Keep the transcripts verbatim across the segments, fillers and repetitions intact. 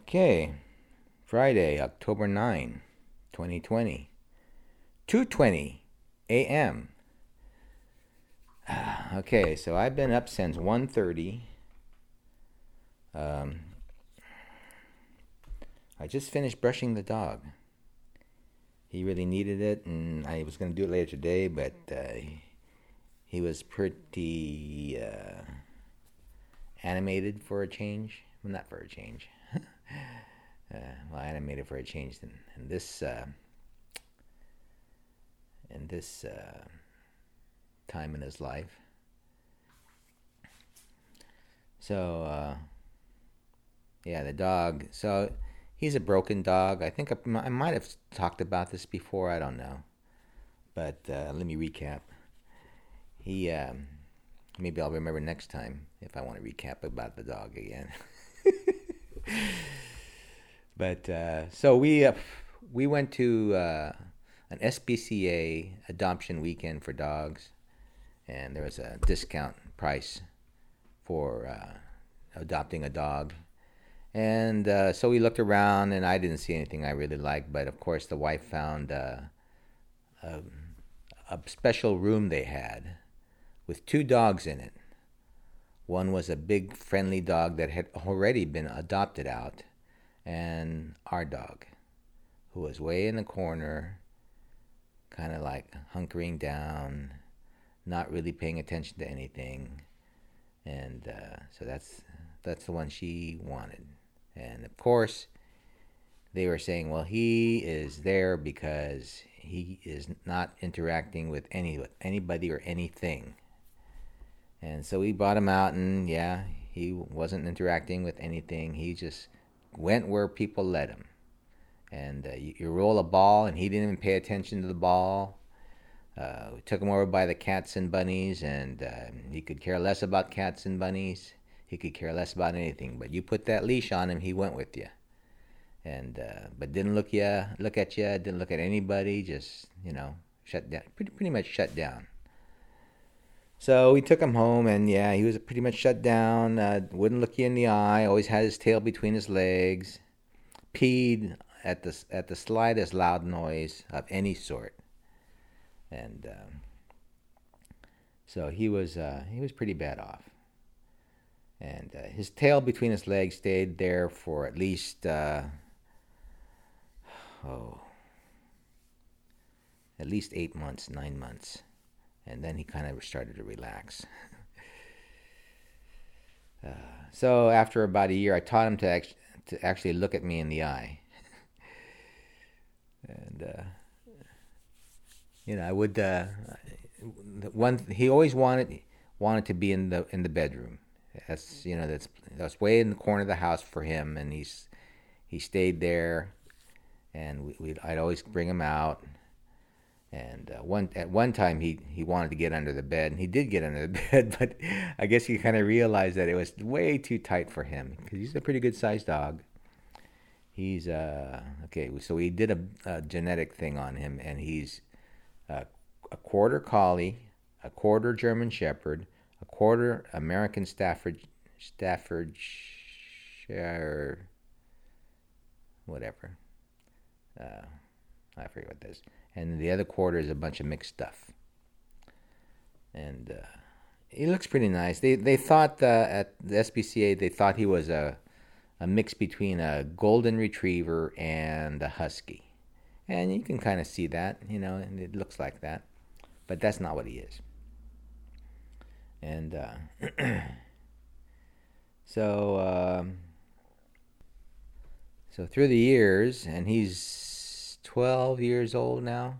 Okay, Friday, October ninth, twenty twenty, two twenty a m Okay, so I've been up since one thirty. Um, I just finished brushing the dog. He really needed it, and I was going to do it later today, but uh, he was pretty uh, animated for a change. Well, not for a change. uh, well, animated for a change. And, and this, uh, in this uh, time in his life. So, uh, yeah, the dog. So he's a broken dog. I think I, I might have talked about this before. I don't know. But uh, let me recap. He, um, maybe I'll remember next time if I want to recap about the dog again. But uh, so we uh, we went to uh, an S P C A adoption weekend for dogs, and there was a discount price for uh, adopting a dog. And uh, so we looked around, and I didn't see anything I really liked. But of course, the wife found uh, a, a special room they had with two dogs in it. One was a big, friendly dog that had already been adopted out, and our dog, who was way in the corner, kind of like hunkering down, not really paying attention to anything. And uh, so that's that's the one she wanted. And of course, they were saying, well, he is there because he is not interacting with any anybody or anything. And so we brought him out, and yeah, he wasn't interacting with anything. He just went where people led him. And uh, you, you roll a ball, and he didn't even pay attention to the ball. Uh, we took him over by the cats and bunnies, and uh, he could care less about cats and bunnies. He could care less about anything. But you put that leash on him, he went with you. And uh, but didn't look you, look at you, didn't look at anybody. Just you know, shut down. Pretty pretty much shut down. So we took him home, and yeah, he was pretty much shut down. Uh, wouldn't look you in the eye. Always had his tail between his legs. Peed at the at the slightest loud noise of any sort. And um, so he was uh, he was pretty bad off. And uh, his tail between his legs stayed there for at least uh, oh at least eight months, nine months. And then he kind of started to relax. uh, so after about a year, I taught him to, act- to actually look at me in the eye. and, uh, you know, I would, uh, one, he always wanted, wanted to be in the, in the bedroom. That's, you know, that's, that's way in the corner of the house for him. And he's, he stayed there, and we, we'd, I'd always bring him out. And uh, one at one time he, he wanted to get under the bed, and he did get under the bed, but I guess he kind of realized that it was way too tight for him because he's a pretty good sized dog. He's uh okay, so we did a, a genetic thing on him, and he's uh, a quarter collie, a quarter German Shepherd, a quarter American Stafford Staffordshire, whatever. Uh, I forget what this. And the other quarter is a bunch of mixed stuff. And uh, he looks pretty nice. They they thought uh, at the S P C A, they thought he was a, a mix between a golden retriever and a husky. And you can kind of see that, you know, and it looks like that. But that's not what he is. And uh, so, um, so through the years, and he's twelve years old now,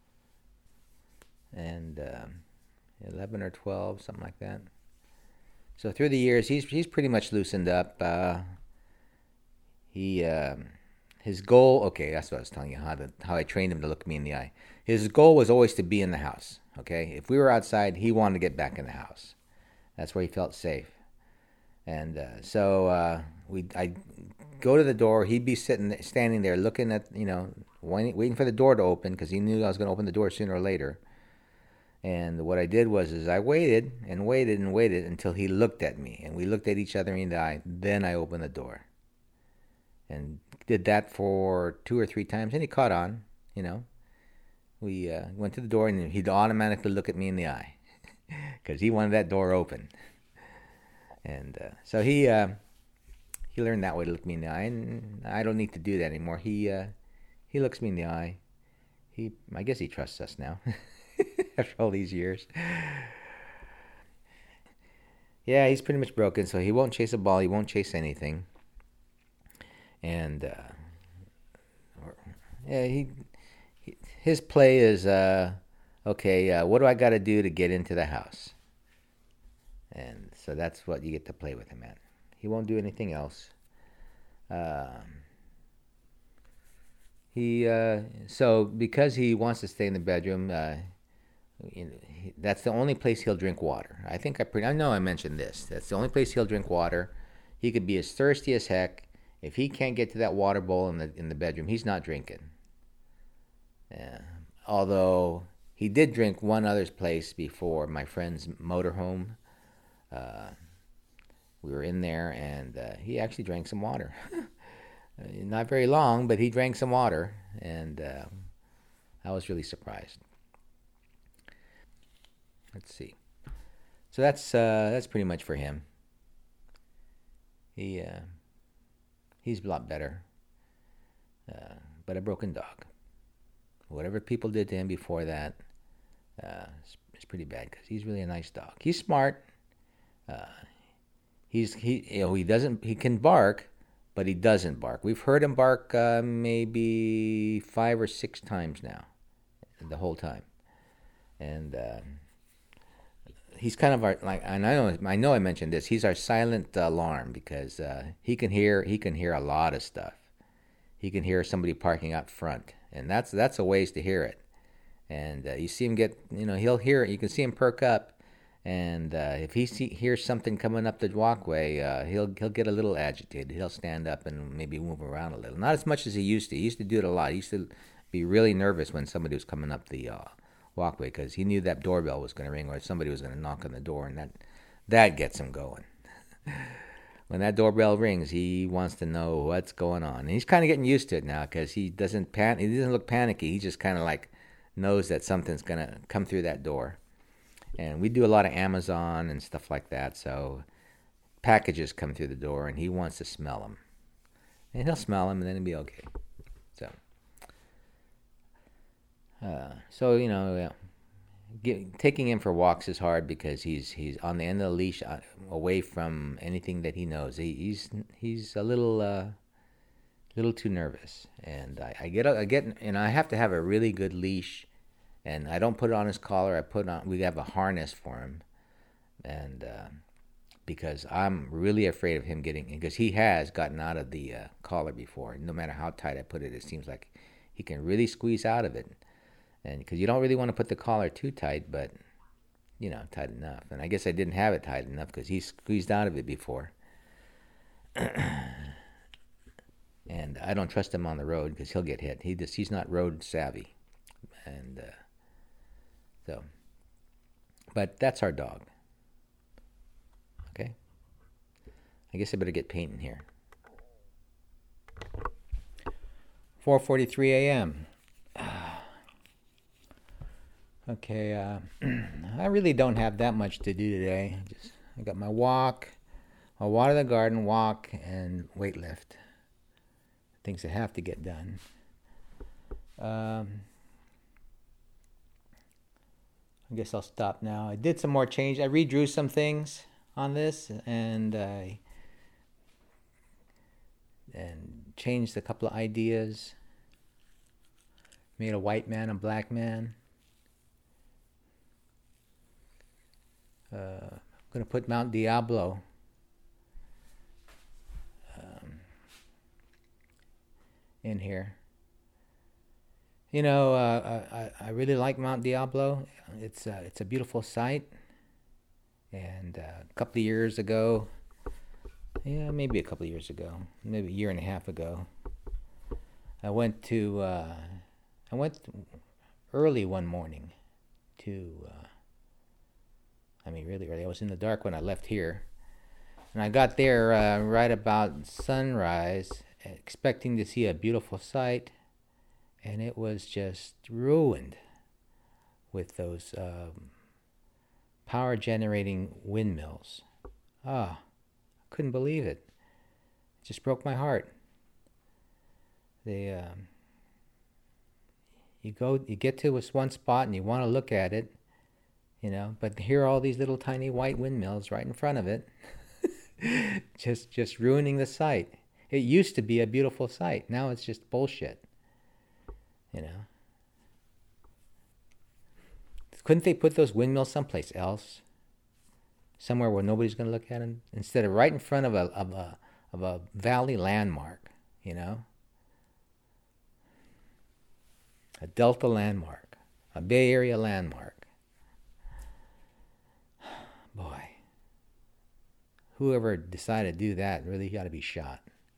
and um, eleven or twelve, something like that. So through the years, he's he's pretty much loosened up. Uh, he um, his goal, okay, that's what I was telling you, how to, how I trained him to look me in the eye. His goal was always to be in the house. Okay, if we were outside, he wanted to get back in the house. That's where he felt safe. And uh, so uh, we, I'd go to the door. He'd be sitting, standing there, looking at, you know, waiting, waiting for the door to open because he knew I was going to open the door sooner or later. And what I did was, is I waited and waited and waited until he looked at me, and we looked at each other in the eye. Then I opened the door. and did that for two or three times, and he caught on. You know, we uh, went to the door, and he'd automatically look at me in the eye because he wanted that door open. And uh, so he uh, he learned that way to look me in the eye, and I don't need to do that anymore. He uh, he looks me in the eye. He, I guess he trusts us now after all these years. Yeah, he's pretty much broken, so he won't chase a ball. He won't chase anything. And uh, or, yeah, he, he his play is uh, okay. Uh, what do I got to do to get into the house? And so that's what you get to play with him at. He won't do anything else. Um, he uh, so because he wants to stay in the bedroom, uh, you know, he, that's the only place he'll drink water. I think I pretty, I know I mentioned this. That's the only place he'll drink water. He could be as thirsty as heck. If he can't get to that water bowl in the in the bedroom, he's not drinking. Yeah. Although he did drink one other place before, my friend's motorhome. Uh, we were in there, and uh, he actually drank some water. Not very long, but he drank some water, and uh, I was really surprised. Let's see. So that's uh, that's pretty much for him. He uh, he's a lot better, uh, but a broken dog. Whatever people did to him before that, uh, it's, it's pretty bad because he's really a nice dog. He's smart. Uh, he's he you know he doesn't he can bark, but he doesn't bark. We've heard him bark uh, maybe five or six times now, the whole time, and uh, he's kind of our like. And I know I know I mentioned this. He's our silent alarm because uh, he can hear he can hear a lot of stuff. He can hear somebody parking out front, and that's that's a ways to hear it. And uh, you see him get you know he'll hear it. You can see him perk up. And uh, if he see, hears something coming up the walkway, uh, he'll he'll get a little agitated. He'll stand up and maybe move around a little. Not as much as he used to. He used to do it a lot. He used to be really nervous when somebody was coming up the uh, walkway because he knew that doorbell was going to ring or somebody was going to knock on the door, and that that gets him going. When that doorbell rings, he wants to know what's going on. And he's kind of getting used to it now because he doesn't pan- he doesn't look panicky. He just kind of like knows that something's going to come through that door. And we do a lot of Amazon and stuff like that, so packages come through the door, and he wants to smell them. And he'll smell them, and then it'll be okay. So, uh, so you know, yeah, get, taking him for walks is hard because he's he's on the end of the leash, uh, away from anything that he knows. He, he's he's a little uh, little too nervous, and I, I get I get and I have to have a really good leash. And I don't put it on his collar. I put on. We have a harness for him, and uh, because I'm really afraid of him getting, because he has gotten out of the uh, collar before. No matter how tight I put it, it seems like he can really squeeze out of it. And because you don't really want to put the collar too tight, but you know, tight enough. And I guess I didn't have it tight enough because he squeezed out of it before. And I don't trust him on the road because he'll get hit. He just he's not road savvy, and. Uh, So, but that's our dog. Okay? I guess I better get painting here. four forty-three a.m. Okay, uh, I really don't have that much to do today. Just I got my walk, I'll water the garden, walk, and weight lift. Things that have to get done. Um... I guess I'll stop now. I did some more change. I redrew some things on this and I and changed a couple of ideas. Made a white man a black man. Uh, I'm gonna put Mount Diablo. Um, in here. You know, uh, I I really like Mount Diablo. It's uh, it's a beautiful site. And uh, a couple of years ago, yeah, maybe a couple of years ago, maybe a year and a half ago, I went to uh, I went early one morning to. Uh, I mean, really early. I was in the dark when I left here, and I got there uh, right about sunrise, expecting to see a beautiful sight, and it was just ruined with those um, power generating windmills. Ah, I couldn't believe it. It just broke my heart. They, um, you go, you get to this one spot and you want to look at it, you know, but here are all these little tiny white windmills right in front of it, just just ruining the sight. It used to be a beautiful sight. Now it's just bullshit, you know. Couldn't they put those windmills someplace else? Somewhere where nobody's going to look at them? Instead of right in front of a, of a, of a valley landmark, you know? A Delta landmark. A Bay Area landmark. Boy. Whoever decided to do that really got to be shot.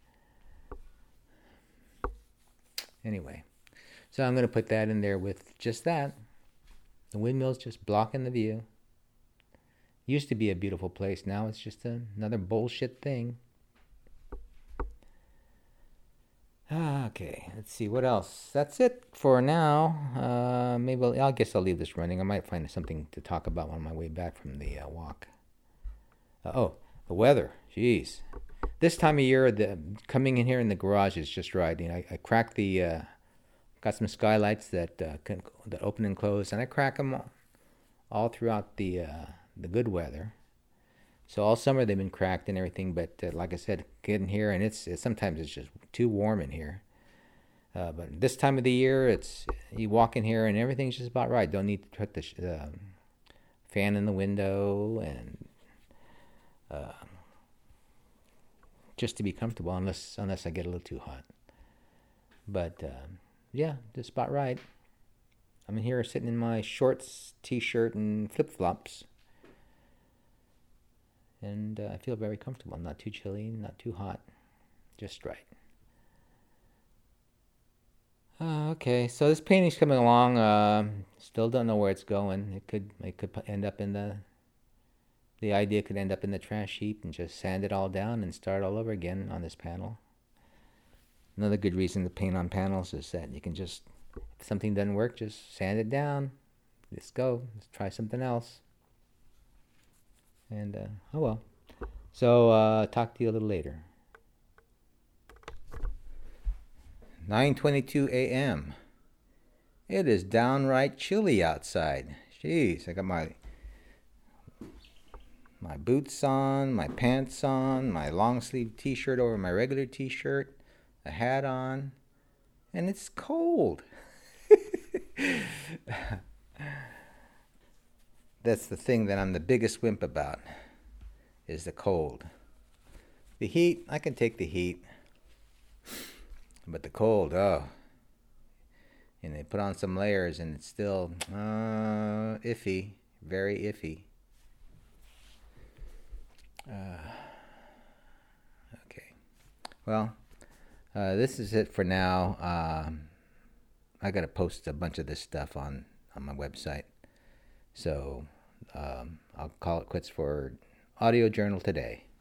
Anyway. So I'm going to put that in there with just that. The windmill's just blocking the view. Used to be a beautiful place. Now it's just a, another bullshit thing. Okay, let's see what else. That's it for now. Uh, maybe I'll, I guess I'll leave this running. I might find something to talk about on my way back from the uh, walk. Uh, oh, the weather. Jeez, this time of year, the coming in here in the garage is just right. You know, I, I cracked the. Uh, Got some skylights that uh, can, that open and close, and I crack them all, all throughout the uh, the good weather. So all summer they've been cracked and everything, but uh, like I said, get in here and it's, it's sometimes it's just too warm in here. Uh, but this time of the year, it's you walk in here and everything's just about right. Don't need to put the sh- uh, fan in the window and uh, just to be comfortable, unless unless I get a little too hot. But uh, yeah, just about right. I'm in here sitting in my shorts, t-shirt, and flip-flops. And uh, I feel very comfortable. Not too chilly, not too hot. Just right. Uh, okay, so this painting's coming along. Uh, still don't know where it's going. It could it could end up in the... The idea could end up in the trash heap and just sand it all down and start all over again on this panel. Another good reason to paint on panels is that you can just, if something doesn't work, just sand it down. Let's go. Let's try something else. And, uh, oh well. So, uh, talk to you a little later. nine twenty-two a.m. It is downright chilly outside. Jeez, I got my my boots on, my pants on, my long sleeve t-shirt over my regular t-shirt. A hat on, and it's cold. That's the thing that I'm the biggest wimp about, is the cold. The heat, I can take the heat, but the cold, oh. And they put on some layers, and it's still uh, iffy, very iffy. Uh, okay, well. Uh, this is it for now. Um, I got to post a bunch of this stuff on, on my website. So um, I'll call it quits for Audio Journal today.